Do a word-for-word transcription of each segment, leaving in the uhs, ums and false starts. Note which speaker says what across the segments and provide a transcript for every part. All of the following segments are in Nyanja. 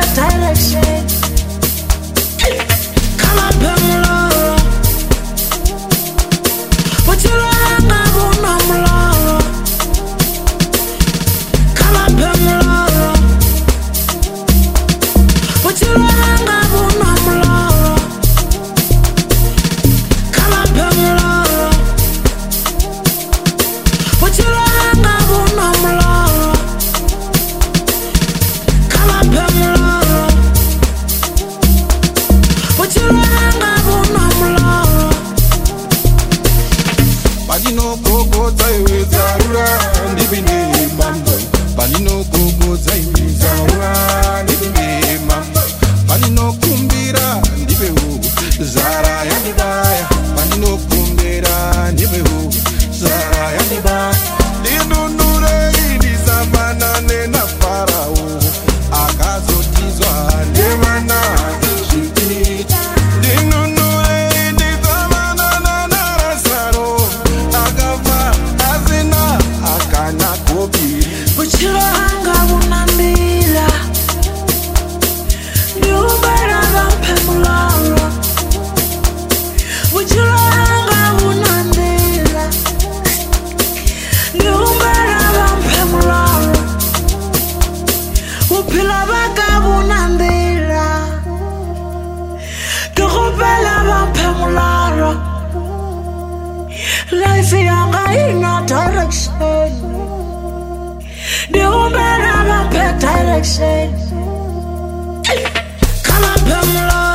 Speaker 1: direction. Come on, Pamela. What you like, I want Pamela. Come on, Pamela. What you like, I want Pamela. Come on, Pamela. What you like, I want Pamela. Come on, Pamela. What you like, I want Pamela.
Speaker 2: Panino koko zaiwe zarura ndibine mambo. Panino koko zaiwe zarura ndibine mambo. Panino kumbira ndibehu zara yandibaya. Panino kumbira ndibehu zara yandibaya. Dinunure indizamana nena farao. Akazotizwa ndemana chipiti. Dinunure indizamana nana rasaro. Akava azina akana kobi.
Speaker 1: Buchilo hanga unambila. Niubera vampe mularo. Buchilo hanga unambila. Niubera vampe mularo. Upila baka unambila. Tukupela vampe mularo. Life yanga ina direction. Niubera vampe direction. Come on, Pamela.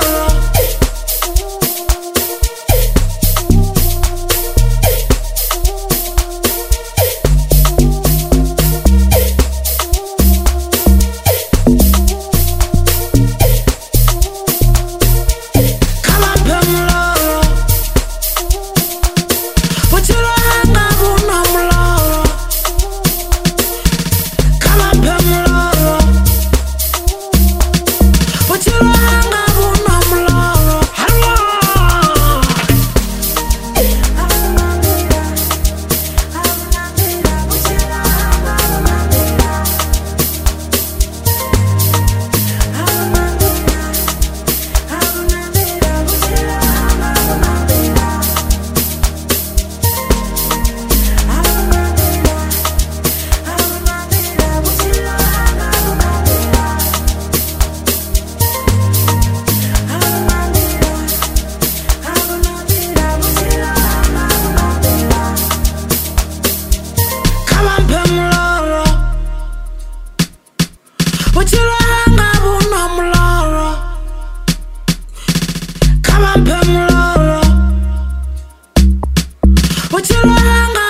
Speaker 1: Come on, Pamela. What you like, I want Pamela. Come on, Pamela. What you like, I want Pamela. Hello. Come on, Pamela. What you like, I want Pamela. Come on, Pamela. What you like,